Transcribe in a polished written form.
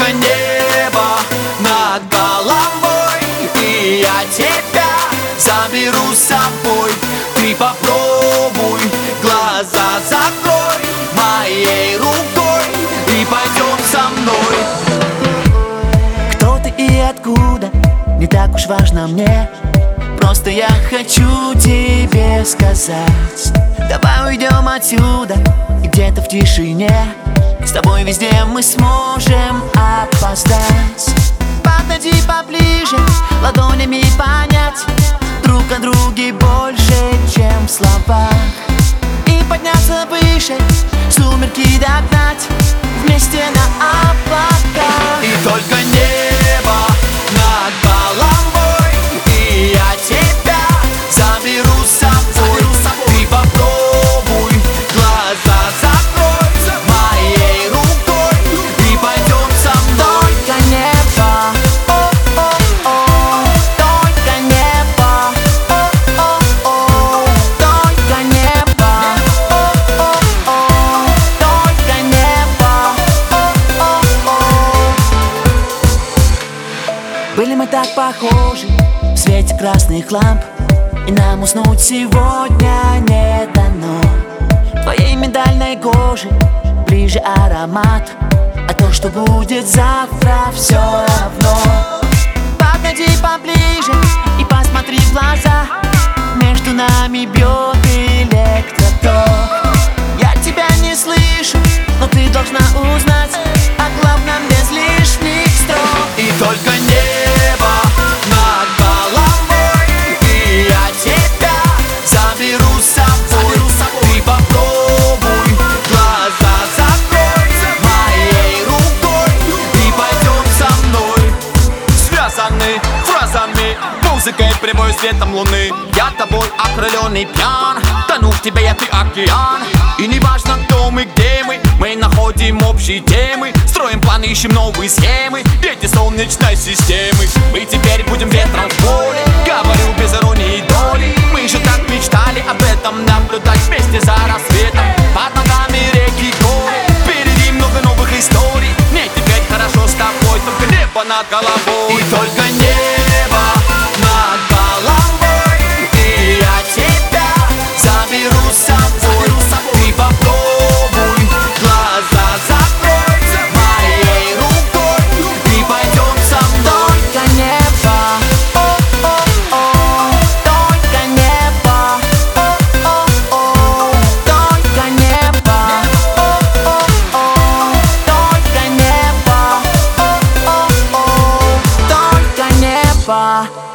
только небо над головой, и я тебя заберу с собой. Ты попробуй, глаза закрой моей рукой и пойдем со мной. Кто ты и откуда, не так уж важно мне. Просто я хочу тебе сказать: давай уйдем отсюда и где-то в тишине с тобой везде мы сможем опоздать. Подойди поближе, ладонями понять друг о друге больше, чем в словах. И подняться выше, сумерки догнать вместе на облаках. И только небо над головой, и я тебя заберу с собой. Ты попробуй, глаза закрой моей рукой и пойдем со мной. Только небо, о-о-о, только небо, о-о-о, только небо, о-о-о, только небо, о-о-о. Были мы так похожи в свете красных ламп, и нам уснуть сегодня не дано. Твоей миндальной кожи ближе аромат, а то, что будет завтра, все равно. Подойди поближе и посмотри в глаза, между нами бьет электроток. Я тебя не слышу, но ты должна узнать о главном без лишних строк. И только небо над головой, и я тебя заберу с собой. Ты попробуй, глаза закрой моей рукой и пойдем со мной. Связаны фразами, музыкой, прямой светом луны. Я тобой окрыленный пьян, тону в тебе я, ты океан. И не важно, кто мы, где мы находим общие темы, строим планы, ищем новые схемы, дети солнечной системы. Мы теперь будем ветром в поле, говорю без иронии и доли. Мы же так мечтали об этом, наблюдать вместе за рассветом. Под ногами реки, горы, впереди много новых историй. Мне теперь хорошо с тобой, только небо над головой. И только небо над головой, и я тебя заберу с собой. Ты попробуй, глаза закрой моей рукой и пойдем со мной. Только небо, о-о-о, только небо, о-о-о, только небо, о-о-о, только небо, о-о-о, только небо.